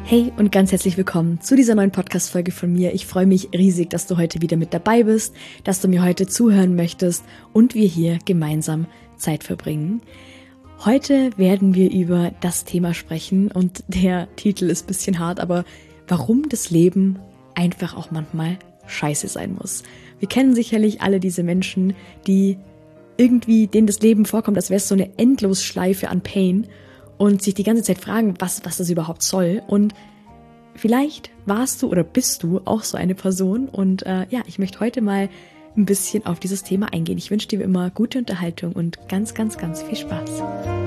Hey und ganz herzlich willkommen zu dieser neuen Podcast-Folge von mir. Ich freue mich riesig, dass du heute wieder mit dabei bist, dass du mir heute zuhören möchtest und wir hier gemeinsam Zeit verbringen. Heute werden wir über das Thema sprechen und der Titel ist ein bisschen hart, aber warum das Leben einfach auch manchmal scheiße sein muss. Wir kennen sicherlich alle diese Menschen, die irgendwie denen das Leben vorkommt, als wäre es so eine Endlosschleife an Pain und sich die ganze Zeit fragen, was das überhaupt soll. Und vielleicht warst du oder bist du auch so eine Person. Und ich möchte heute mal ein bisschen auf dieses Thema eingehen. Ich wünsche dir wie immer gute Unterhaltung und ganz, ganz, ganz viel Spaß.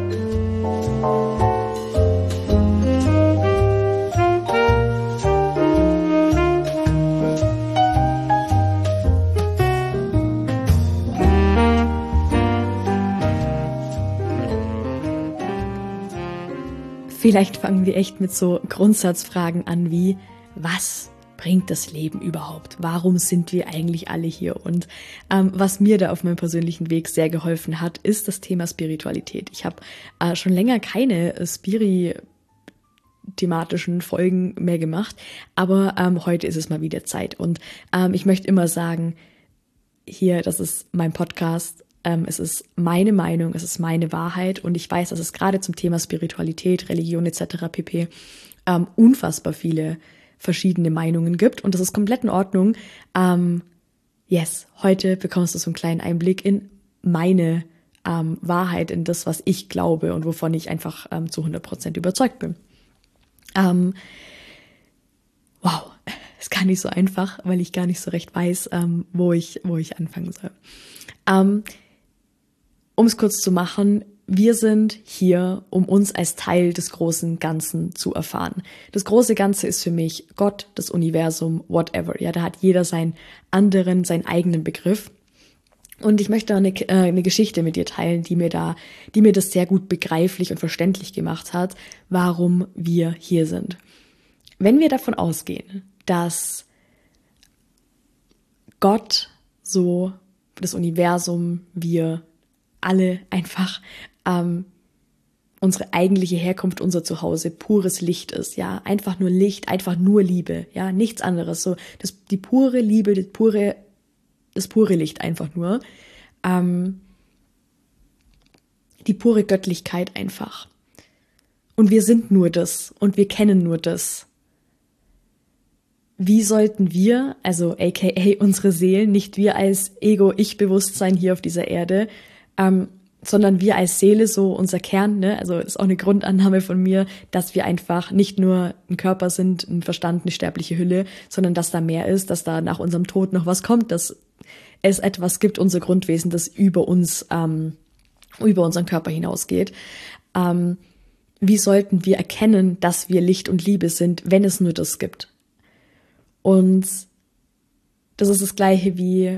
Vielleicht fangen wir echt mit so Grundsatzfragen an wie, was bringt das Leben überhaupt? Warum sind wir eigentlich alle hier? Und was mir da auf meinem persönlichen Weg sehr geholfen hat, ist das Thema Spiritualität. Ich habe schon länger keine thematischen Folgen mehr gemacht, aber heute ist es mal wieder Zeit. Und ich möchte immer sagen, hier, das ist mein Podcast. Es ist meine Meinung, es ist meine Wahrheit und ich weiß, dass es gerade zum Thema Spiritualität, Religion etc. pp. Unfassbar viele verschiedene Meinungen gibt und das ist komplett in Ordnung. Heute bekommst du so einen kleinen Einblick in meine Wahrheit, in das, was ich glaube und wovon ich einfach zu 100% überzeugt bin. Ist gar nicht so einfach, weil ich gar nicht so recht weiß, wo ich anfangen soll. Um es kurz zu machen, wir sind hier, um uns als Teil des großen Ganzen zu erfahren. Das große Ganze ist für mich Gott, das Universum, whatever. Ja, da hat jeder seinen eigenen Begriff. Und ich möchte eine Geschichte mit dir teilen, die mir das sehr gut begreiflich und verständlich gemacht hat, warum wir hier sind. Wenn wir davon ausgehen, dass Gott, so das Universum, wir alle einfach unsere eigentliche Herkunft, unser Zuhause, pures Licht ist, ja, einfach nur Licht, einfach nur Liebe, ja, nichts anderes, so die pure Liebe, das pure Licht einfach nur, die pure Göttlichkeit einfach. Und wir sind nur das und wir kennen nur das. Wie sollten wir, also aka unsere Seelen, nicht wir als Ego-Ich-Bewusstsein hier auf dieser Erde, sondern wir als Seele, so unser Kern, ne? Also das ist auch eine Grundannahme von mir, dass wir einfach nicht nur ein Körper sind, ein Verstand, eine sterbliche Hülle, sondern dass da mehr ist, dass da nach unserem Tod noch was kommt, dass es etwas gibt, unser Grundwesen, das über unseren Körper hinausgeht. Wie sollten wir erkennen, dass wir Licht und Liebe sind, wenn es nur das gibt? Und das ist das Gleiche wie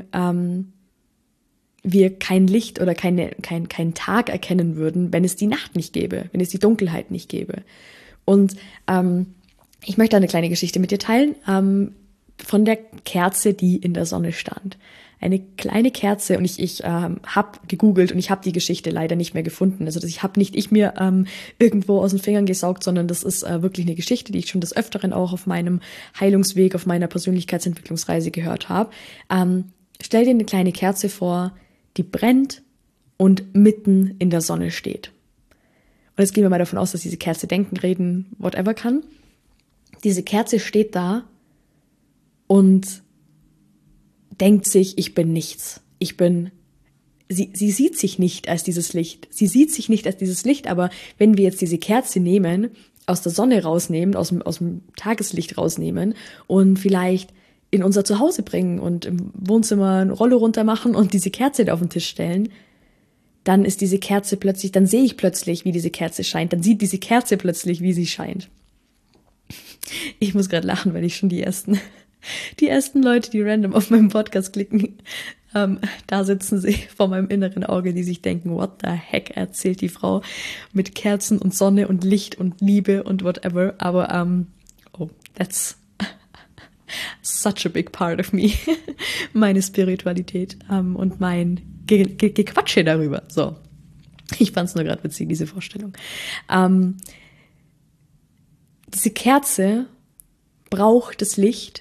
wir kein Licht oder kein Tag erkennen würden, wenn es die Nacht nicht gäbe, wenn es die Dunkelheit nicht gäbe. Und ich möchte eine kleine Geschichte mit dir teilen von der Kerze, die in der Sonne stand. Eine kleine Kerze und ich habe gegoogelt und ich habe die Geschichte leider nicht mehr gefunden. Also das habe nicht ich mir irgendwo aus den Fingern gesaugt, sondern das ist wirklich eine Geschichte, die ich schon des Öfteren auch auf meinem Heilungsweg, auf meiner Persönlichkeitsentwicklungsreise gehört habe. Stell dir eine kleine Kerze vor, die brennt und mitten in der Sonne steht. Und jetzt gehen wir mal davon aus, dass diese Kerze denken, reden, whatever kann. Diese Kerze steht da und denkt sich, ich bin nichts. Sie sieht sich nicht als dieses Licht. Sie sieht sich nicht als dieses Licht, aber wenn wir jetzt diese Kerze nehmen, aus der Sonne rausnehmen, aus dem Tageslicht rausnehmen und vielleicht in unser Zuhause bringen und im Wohnzimmer eine Rolle runter machen und diese Kerze da auf den Tisch stellen, dann ist diese Kerze plötzlich, dann sehe ich plötzlich, wie diese Kerze scheint, dann sieht diese Kerze plötzlich, wie sie scheint. Ich muss gerade lachen, weil ich schon die ersten Leute, die random auf meinem Podcast klicken, da sitzen sie vor meinem inneren Auge, die sich denken, what the heck erzählt die Frau mit Kerzen und Sonne und Licht und Liebe und whatever, aber that's such a big part of me, meine Spiritualität und mein Gequatsche darüber. So, ich fand's nur gerade witzig, diese Vorstellung. diese Kerze braucht das Licht,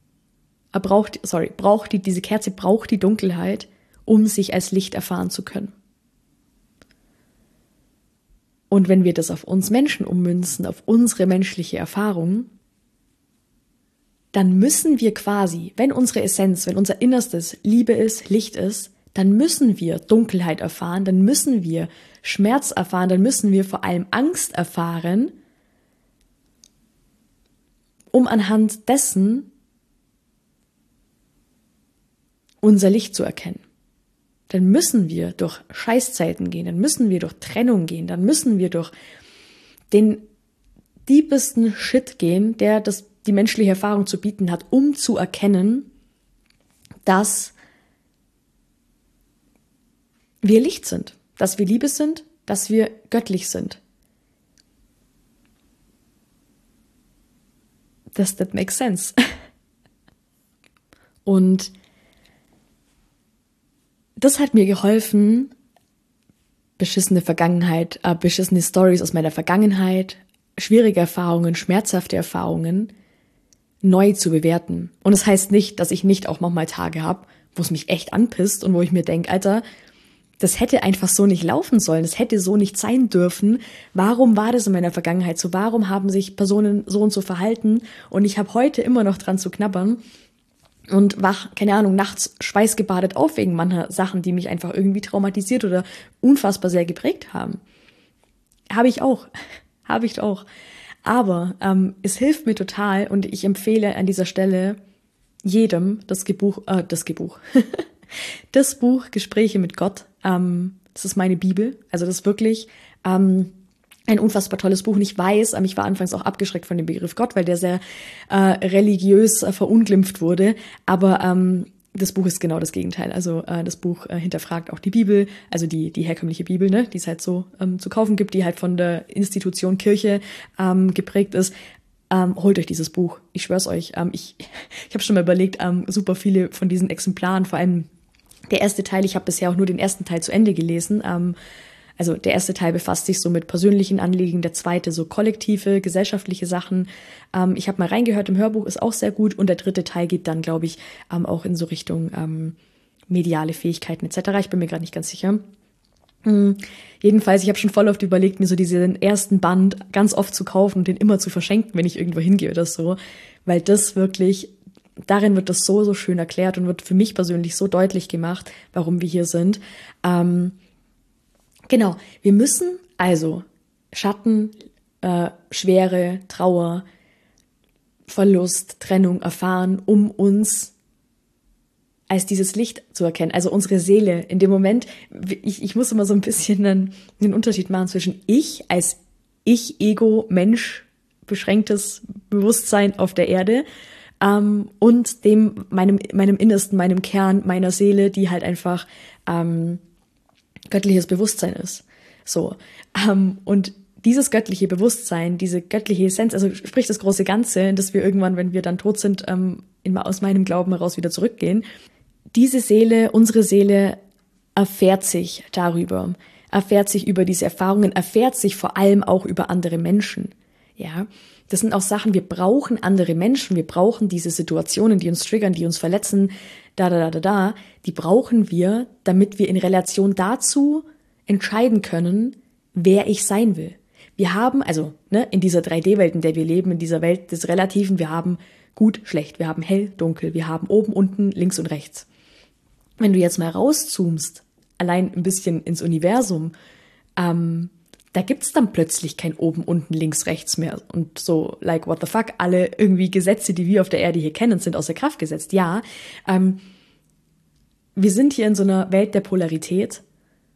diese Kerze braucht die Dunkelheit, um sich als Licht erfahren zu können. Und wenn wir das auf uns Menschen ummünzen, auf unsere menschliche Erfahrung, dann müssen wir quasi, wenn unsere Essenz, wenn unser Innerstes Liebe ist, Licht ist, dann müssen wir Dunkelheit erfahren, dann müssen wir Schmerz erfahren, dann müssen wir vor allem Angst erfahren, um anhand dessen unser Licht zu erkennen. Dann müssen wir durch Scheißzeiten gehen, dann müssen wir durch Trennung gehen, dann müssen wir durch den deepesten Shit gehen, der die menschliche Erfahrung zu bieten hat, um zu erkennen, dass wir Licht sind, dass wir Liebe sind, dass wir göttlich sind. Does that make sense? Und das hat mir geholfen, beschissene Stories aus meiner Vergangenheit, schwierige Erfahrungen, schmerzhafte Erfahrungen neu zu bewerten. Und das heißt nicht, dass ich nicht auch manchmal Tage habe, wo es mich echt anpisst und wo ich mir denke, Alter, das hätte einfach so nicht laufen sollen, das hätte so nicht sein dürfen. Warum war das in meiner Vergangenheit so? Warum haben sich Personen so und so verhalten? Und ich habe heute immer noch dran zu knabbern und wach, keine Ahnung, nachts schweißgebadet auf wegen mancher Sachen, die mich einfach irgendwie traumatisiert oder unfassbar sehr geprägt haben. Habe ich auch. Aber es hilft mir total und ich empfehle an dieser Stelle jedem das Buch Gespräche mit Gott. Das ist meine Bibel. Also das ist wirklich ein unfassbar tolles Buch. Und ich weiß, ich war anfangs auch abgeschreckt von dem Begriff Gott, weil der sehr religiös verunglimpft wurde. Aber das Buch ist genau das Gegenteil. Also das Buch hinterfragt auch die Bibel, also die herkömmliche Bibel, ne, die es halt so zu kaufen gibt, die halt von der Institution Kirche geprägt ist. Holt euch dieses Buch. Ich schwör's euch. Ich habe schon mal überlegt, super viele von diesen Exemplaren, vor allem der erste Teil, ich habe bisher auch nur den ersten Teil zu Ende gelesen. Also der erste Teil befasst sich so mit persönlichen Anliegen, der zweite so kollektive, gesellschaftliche Sachen. Ich habe mal reingehört, im Hörbuch ist auch sehr gut und der dritte Teil geht dann, glaube ich, auch in so Richtung mediale Fähigkeiten etc. Ich bin mir gerade nicht ganz sicher. Jedenfalls, ich habe schon voll oft überlegt, mir so diesen ersten Band ganz oft zu kaufen und den immer zu verschenken, wenn ich irgendwo hingehe oder so, weil das wirklich, darin wird das so, so schön erklärt und wird für mich persönlich so deutlich gemacht, warum wir hier sind. Genau, wir müssen also Schatten, Schwere, Trauer, Verlust, Trennung erfahren, um uns als dieses Licht zu erkennen. Also unsere Seele in dem Moment, ich muss immer so ein bisschen einen Unterschied machen zwischen ich als Ich-Ego-Mensch, beschränktes Bewusstsein auf der Erde, und meinem Innersten, meinem Kern, meiner Seele, die halt einfach göttliches Bewusstsein ist. So. Und dieses göttliche Bewusstsein, diese göttliche Essenz, also sprich das große Ganze, dass wir irgendwann, wenn wir dann tot sind, aus meinem Glauben heraus wieder zurückgehen. Diese Seele, unsere Seele, erfährt sich darüber, erfährt sich über diese Erfahrungen, erfährt sich vor allem auch über andere Menschen. Ja, das sind auch Sachen, wir brauchen andere Menschen, wir brauchen diese Situationen, die uns triggern, die uns verletzen, die brauchen wir, damit wir in Relation dazu entscheiden können, wer ich sein will. Wir haben, also in dieser 3D-Welt, in der wir leben, in dieser Welt des Relativen, wir haben gut, schlecht, wir haben hell, dunkel, wir haben oben, unten, links und rechts. Wenn du jetzt mal rauszoomst, allein ein bisschen ins Universum, da gibt's dann plötzlich kein oben, unten, links, rechts mehr. Und so, like, what the fuck, alle irgendwie Gesetze, die wir auf der Erde hier kennen, sind außer Kraft gesetzt. Ja, wir sind hier in so einer Welt der Polarität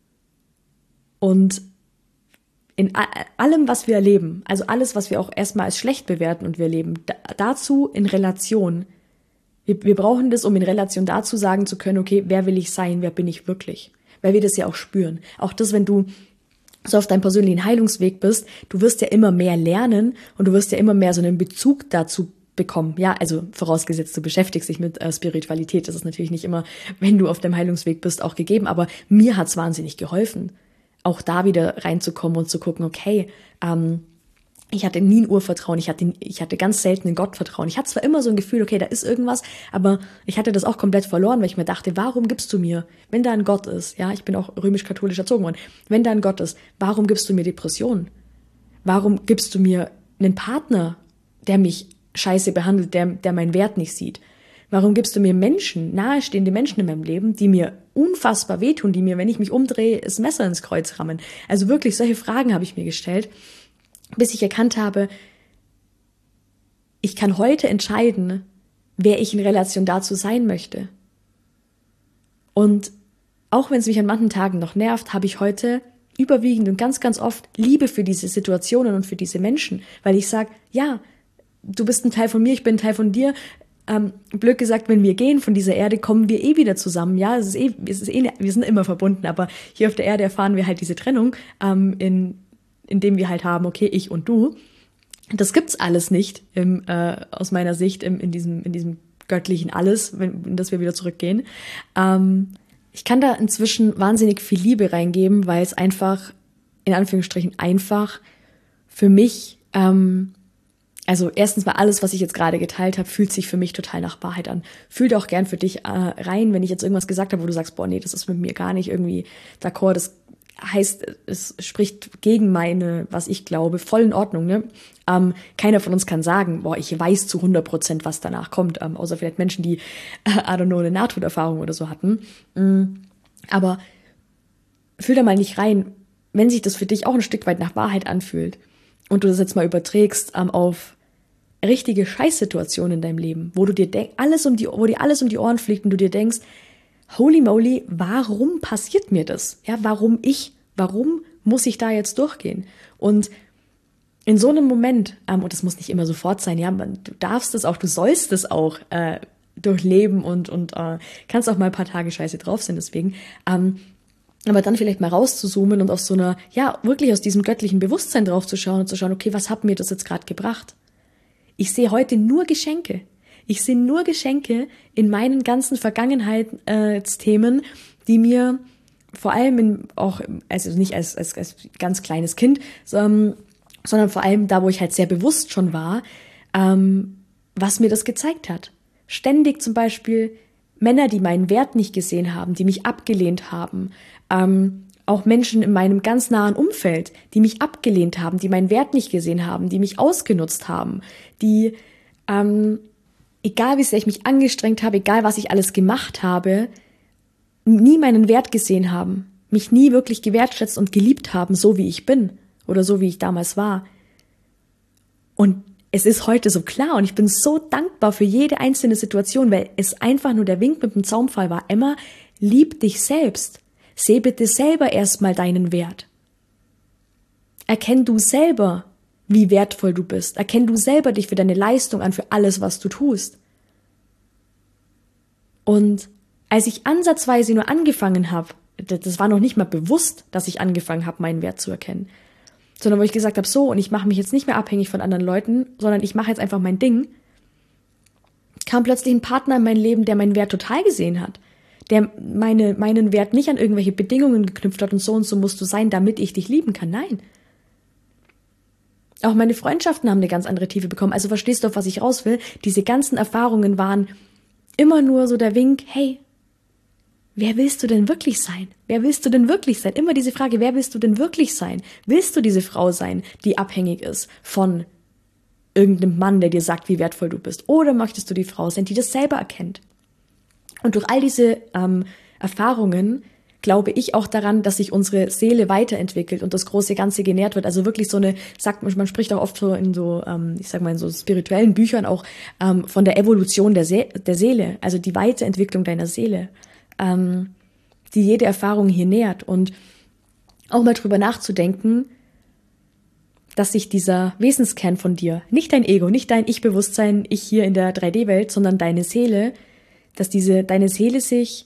und in allem, was wir erleben, also alles, was wir auch erstmal als schlecht bewerten und wir erleben, dazu in Relation. Wir brauchen das, um in Relation dazu sagen zu können, okay, wer will ich sein, wer bin ich wirklich? Weil wir das ja auch spüren. Auch das, wenn du so auf deinem persönlichen Heilungsweg bist, du wirst ja immer mehr lernen und du wirst ja immer mehr so einen Bezug dazu bekommen. Ja, also vorausgesetzt, du beschäftigst dich mit Spiritualität. Das ist natürlich nicht immer, wenn du auf deinem Heilungsweg bist, auch gegeben. Aber mir hat's wahnsinnig geholfen, auch da wieder reinzukommen und zu gucken, okay, Ich hatte nie ein Urvertrauen, ich hatte ganz selten ein Gottvertrauen. Ich hatte zwar immer so ein Gefühl, okay, da ist irgendwas, aber ich hatte das auch komplett verloren, weil ich mir dachte, warum gibst du mir, wenn da ein Gott ist, ja, ich bin auch römisch-katholisch erzogen worden, wenn da ein Gott ist, warum gibst du mir Depressionen? Warum gibst du mir einen Partner, der mich scheiße behandelt, der meinen Wert nicht sieht? Warum gibst du mir Menschen, nahestehende Menschen in meinem Leben, die mir unfassbar wehtun, die mir, wenn ich mich umdrehe, das Messer ins Kreuz rammen? Also wirklich, solche Fragen habe ich mir gestellt, bis ich erkannt habe, ich kann heute entscheiden, wer ich in Relation dazu sein möchte. Und auch wenn es mich an manchen Tagen noch nervt, habe ich heute überwiegend und ganz, ganz oft Liebe für diese Situationen und für diese Menschen, weil ich sage, ja, du bist ein Teil von mir, ich bin ein Teil von dir. Blöd gesagt, wenn wir gehen von dieser Erde, kommen wir wieder zusammen. Ja, wir sind immer verbunden, aber hier auf der Erde erfahren wir halt diese Trennung, indem wir halt haben, okay, ich und du. Das gibt's alles nicht, aus meiner Sicht, in diesem göttlichen Alles, in das wir wieder zurückgehen. Ich kann da inzwischen wahnsinnig viel Liebe reingeben, weil es einfach, in Anführungsstrichen, einfach für mich, also erstens mal alles, was ich jetzt gerade geteilt habe, fühlt sich für mich total nach Wahrheit an. Fühl auch gern für dich rein, wenn ich jetzt irgendwas gesagt habe, wo du sagst, boah, nee, das ist mit mir gar nicht irgendwie d'accord, das heißt, es spricht gegen was ich glaube, voll in Ordnung, ne? Keiner von uns kann sagen, boah, ich weiß zu 100%, was danach kommt, außer vielleicht Menschen, die, I don't know, eine Nahtoderfahrung oder so hatten. Aber fühl da mal nicht rein, wenn sich das für dich auch ein Stück weit nach Wahrheit anfühlt und du das jetzt mal überträgst auf richtige Scheißsituationen in deinem Leben, wo du dir wo dir alles um die Ohren fliegt und du dir denkst, holy moly, warum passiert mir das? Ja, warum muss ich da jetzt durchgehen? Und in so einem Moment, und das muss nicht immer sofort sein, ja, du darfst es auch, du sollst es auch durchleben und kannst auch mal ein paar Tage scheiße drauf sein, deswegen, aber dann vielleicht mal rauszuzoomen und auf so einer, ja, wirklich aus diesem göttlichen Bewusstsein drauf zu schauen und zu schauen, okay, was hat mir das jetzt gerade gebracht? Ich sehe heute nur Geschenke. Ich sehe nur Geschenke in meinen ganzen Vergangenheitsthemen, die mir vor allem also nicht als ganz kleines Kind, sondern vor allem da, wo ich halt sehr bewusst schon war, was mir das gezeigt hat. Ständig zum Beispiel Männer, die meinen Wert nicht gesehen haben, die mich abgelehnt haben, auch Menschen in meinem ganz nahen Umfeld, die mich abgelehnt haben, die meinen Wert nicht gesehen haben, die mich ausgenutzt haben, die egal wie sehr ich mich angestrengt habe, egal was ich alles gemacht habe, nie meinen Wert gesehen haben, mich nie wirklich gewertschätzt und geliebt haben, so wie ich bin oder so wie ich damals war. Und es ist heute so klar und ich bin so dankbar für jede einzelne Situation, weil es einfach nur der Wink mit dem Zaunpfahl war. Emma, lieb dich selbst. Seh bitte selber erstmal deinen Wert. Erkenn du selber, wie wertvoll du bist. Erkenn du selber dich für deine Leistung an, für alles, was du tust. Und als ich ansatzweise nur angefangen habe, das war noch nicht mal bewusst, dass ich angefangen habe, meinen Wert zu erkennen, sondern wo ich gesagt habe, so, und ich mache mich jetzt nicht mehr abhängig von anderen Leuten, sondern ich mache jetzt einfach mein Ding, kam plötzlich ein Partner in mein Leben, der meinen Wert total gesehen hat, der meinen Wert nicht an irgendwelche Bedingungen geknüpft hat und so musst du sein, damit ich dich lieben kann. Nein. Auch meine Freundschaften haben eine ganz andere Tiefe bekommen. Also verstehst du, auf was ich raus will? Diese ganzen Erfahrungen waren immer nur so der Wink, hey, wer willst du denn wirklich sein? Wer willst du denn wirklich sein? Immer diese Frage, wer willst du denn wirklich sein? Willst du diese Frau sein, die abhängig ist von irgendeinem Mann, der dir sagt, wie wertvoll du bist? Oder möchtest du die Frau sein, die das selber erkennt? Und durch all diese Erfahrungen glaube ich auch daran, dass sich unsere Seele weiterentwickelt und das große Ganze genährt wird. Also wirklich so man spricht auch oft so in so, ich sag mal in so spirituellen Büchern auch von der Evolution der Seele, also die Weiterentwicklung deiner Seele, die jede Erfahrung hier nährt. Und auch mal drüber nachzudenken, dass sich dieser Wesenskern von dir, nicht dein Ego, nicht dein Ich-Bewusstsein, ich hier in der 3D-Welt, sondern deine Seele, dass deine Seele sich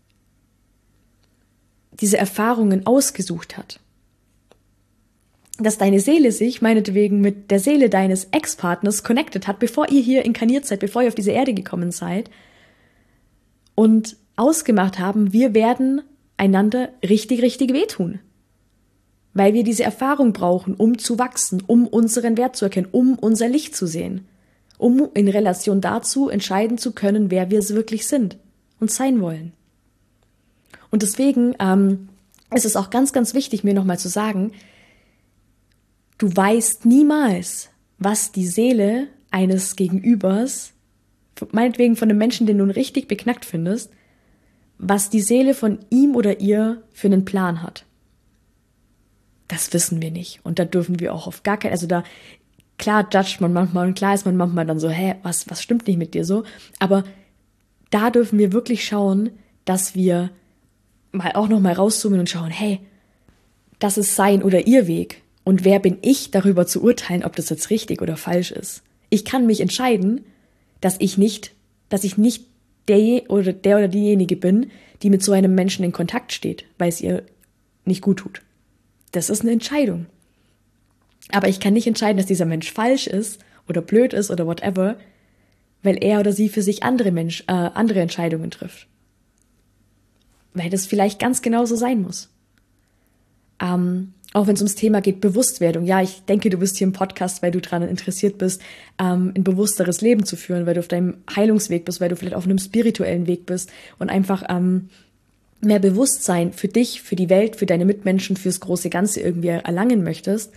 diese Erfahrungen ausgesucht hat. Dass deine Seele sich meinetwegen mit der Seele deines Ex-Partners connected hat, bevor ihr hier inkarniert seid, bevor ihr auf diese Erde gekommen seid und ausgemacht haben, wir werden einander richtig, richtig wehtun. weil wir diese Erfahrung brauchen, um zu wachsen, um unseren Wert zu erkennen, um unser Licht zu sehen, um in Relation dazu entscheiden zu können, wer wir wirklich sind und sein wollen. Und deswegen ist es auch ganz, ganz wichtig, mir nochmal zu sagen, du weißt niemals, was die Seele eines Gegenübers, meinetwegen von einem Menschen, den du richtig beknackt findest, was die Seele von ihm oder ihr für einen Plan hat. Das wissen wir nicht. Und da dürfen wir auch auf gar keinen, also da, klar judgt man manchmal und klar ist man manchmal dann so, was stimmt nicht mit dir so? Aber da dürfen wir wirklich schauen, dass wir mal auch nochmal rauszoomen und schauen, das ist sein oder ihr Weg. Und wer bin ich, darüber zu urteilen, ob das jetzt richtig oder falsch ist? Ich kann mich entscheiden, dass ich nicht der oder diejenige bin, die mit so einem Menschen in Kontakt steht, weil es ihr nicht gut tut. Das ist eine Entscheidung. Aber ich kann nicht entscheiden, dass dieser Mensch falsch ist oder blöd ist oder whatever, weil er oder sie für sich andere Entscheidungen trifft. Weil das vielleicht ganz genauso sein muss. Auch wenn es ums Thema geht, Bewusstwerdung. Ja, ich denke, du bist hier im Podcast, weil du daran interessiert bist, ein bewussteres Leben zu führen, weil du auf deinem Heilungsweg bist, weil du vielleicht auf einem spirituellen Weg bist und einfach mehr Bewusstsein für dich, für die Welt, für deine Mitmenschen, fürs große Ganze irgendwie erlangen möchtest.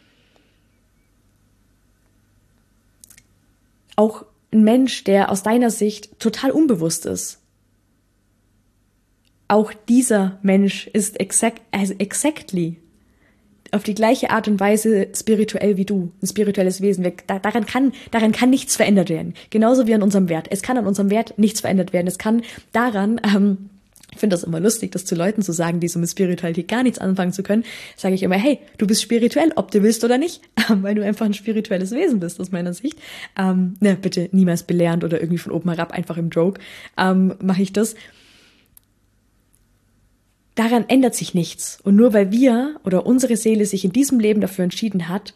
Auch ein Mensch, der aus deiner Sicht total unbewusst ist. Auch dieser Mensch ist exactly auf die gleiche Art und Weise spirituell wie du, ein spirituelles Wesen. Daran kann nichts verändert werden. Genauso wie an unserem Wert. Es kann an unserem Wert nichts verändert werden. Es kann daran, ich finde das immer lustig, das zu Leuten zu sagen, die so mit Spiritualität gar nichts anfangen zu können, sage ich immer, hey, du bist spirituell, ob du willst oder nicht, weil du einfach ein spirituelles Wesen bist, aus meiner Sicht. Bitte niemals belehrend oder irgendwie von oben herab, einfach im Joke, mache ich das. Daran ändert sich nichts. Und nur weil wir oder unsere Seele sich in diesem Leben dafür entschieden hat,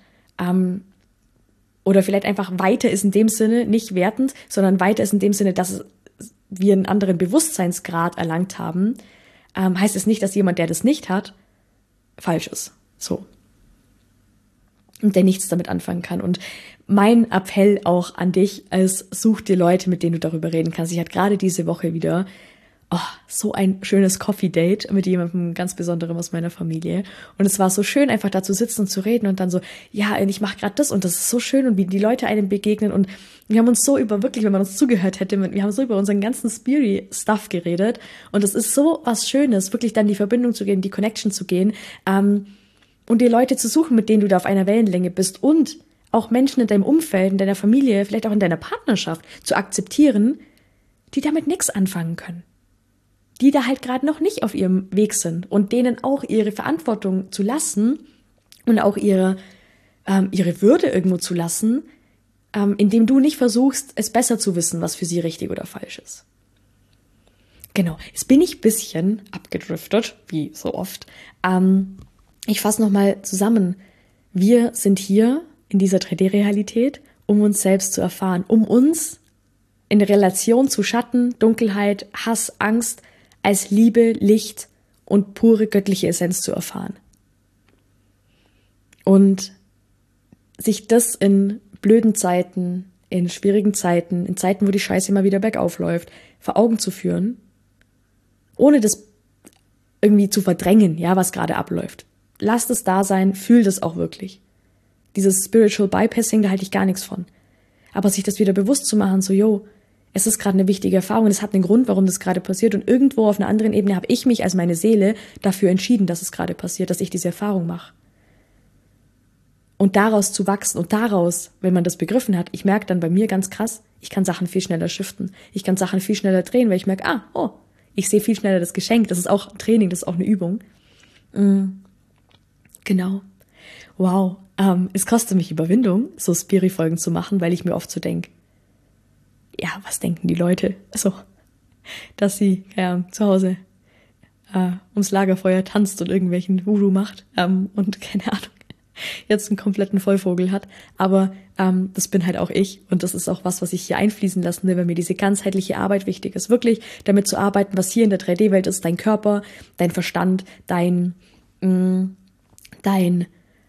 oder vielleicht einfach weiter ist in dem Sinne, nicht wertend, sondern weiter ist in dem Sinne, dass wir einen anderen Bewusstseinsgrad erlangt haben, heißt es nicht, dass jemand, der das nicht hat, falsch ist. So. Und der nichts damit anfangen kann. Und mein Appell auch an dich ist, such dir Leute, mit denen du darüber reden kannst. Ich hatte gerade diese Woche wieder so ein schönes Coffee-Date mit jemandem ganz Besonderem aus meiner Familie. Und es war so schön, einfach da zu sitzen und zu reden und dann so, ja, ich mache gerade das und das ist so schön und wie die Leute einem begegnen. Und wir haben uns so wirklich, wenn man uns zugehört hätte, wir haben so über unseren ganzen Spirit-Stuff geredet. Und es ist so was Schönes, wirklich dann die Verbindung zu gehen, die Connection zu gehen und dir Leute zu suchen, mit denen du da auf einer Wellenlänge bist und auch Menschen in deinem Umfeld, in deiner Familie, vielleicht auch in deiner Partnerschaft zu akzeptieren, die damit nichts anfangen können. Die da halt gerade noch nicht auf ihrem Weg sind und denen auch ihre Verantwortung zu lassen und auch ihre Würde irgendwo zu lassen, indem du nicht versuchst, es besser zu wissen, was für sie richtig oder falsch ist. Genau, jetzt bin ich ein bisschen abgedriftet, wie so oft. Ich fasse nochmal zusammen. Wir sind hier in dieser 3D-Realität, um uns selbst zu erfahren, um uns in Relation zu Schatten, Dunkelheit, Hass, Angst, als Liebe, Licht und pure göttliche Essenz zu erfahren. Und sich das in blöden Zeiten, in schwierigen Zeiten, in Zeiten, wo die Scheiße immer wieder bergauf läuft, vor Augen zu führen, ohne das irgendwie zu verdrängen, ja, was gerade abläuft. Lasst es da sein, fühl das auch wirklich. Dieses Spiritual Bypassing, da halte ich gar nichts von. Aber sich das wieder bewusst zu machen, so, es ist gerade eine wichtige Erfahrung und es hat einen Grund, warum das gerade passiert. Und irgendwo auf einer anderen Ebene habe ich mich als meine Seele dafür entschieden, dass es gerade passiert, dass ich diese Erfahrung mache. Und daraus zu wachsen und daraus, wenn man das begriffen hat, ich merke dann bei mir ganz krass, ich kann Sachen viel schneller shiften. Ich kann Sachen viel schneller drehen, weil ich merke, ich sehe viel schneller das Geschenk. Das ist auch ein Training, das ist auch eine Übung. Genau. Wow. Es kostet mich Überwindung, so Spiri-Folgen zu machen, weil ich mir oft so denke, ja, was denken die Leute? Also, dass sie zu Hause ums Lagerfeuer tanzt und irgendwelchen Voodoo macht und keine Ahnung, jetzt einen kompletten Vollvogel hat. Aber das bin halt auch ich und das ist auch was ich hier einfließen lassen will, weil mir diese ganzheitliche Arbeit wichtig ist. Wirklich damit zu arbeiten, was hier in der 3D-Welt ist, dein Körper, dein Verstand, dein dein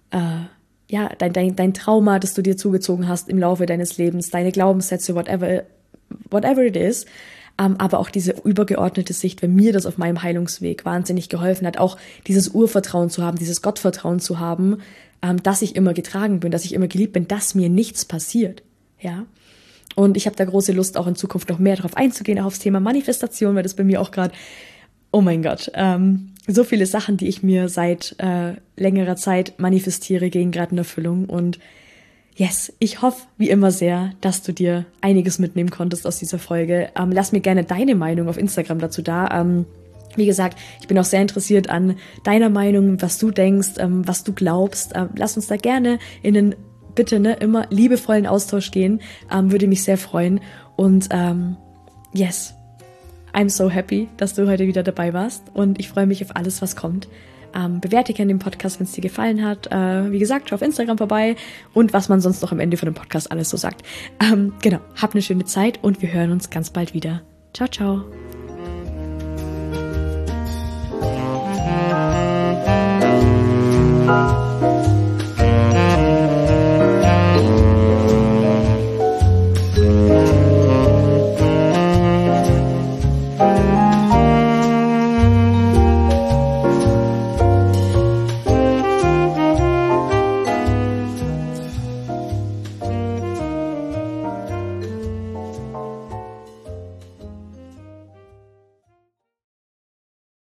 Trauma, das du dir zugezogen hast im Laufe deines Lebens, deine Glaubenssätze, whatever it is, aber auch diese übergeordnete Sicht, wenn mir das auf meinem Heilungsweg wahnsinnig geholfen hat, auch dieses Urvertrauen zu haben, dieses Gottvertrauen zu haben, dass ich immer getragen bin, dass ich immer geliebt bin, dass mir nichts passiert, ja. Und ich habe da große Lust, auch in Zukunft noch mehr darauf einzugehen, auch aufs Thema Manifestation, weil das bei mir auch gerade, oh mein Gott, so viele Sachen, die ich mir seit längerer Zeit manifestiere, gehen gerade in Erfüllung. Und yes, ich hoffe wie immer sehr, dass du dir einiges mitnehmen konntest aus dieser Folge. Lass mir gerne deine Meinung auf Instagram dazu da. Wie gesagt, ich bin auch sehr interessiert an deiner Meinung, was du denkst, was du glaubst. Lass uns da gerne in einen bitte immer liebevollen Austausch gehen, würde mich sehr freuen. Und yes, I'm so happy, dass du heute wieder dabei warst und ich freue mich auf alles, was kommt. Bewerte gerne den Podcast, wenn es dir gefallen hat. Wie gesagt, schau auf Instagram vorbei und was man sonst noch am Ende von dem Podcast alles so sagt. Genau, hab eine schöne Zeit und wir hören uns ganz bald wieder. Ciao, ciao.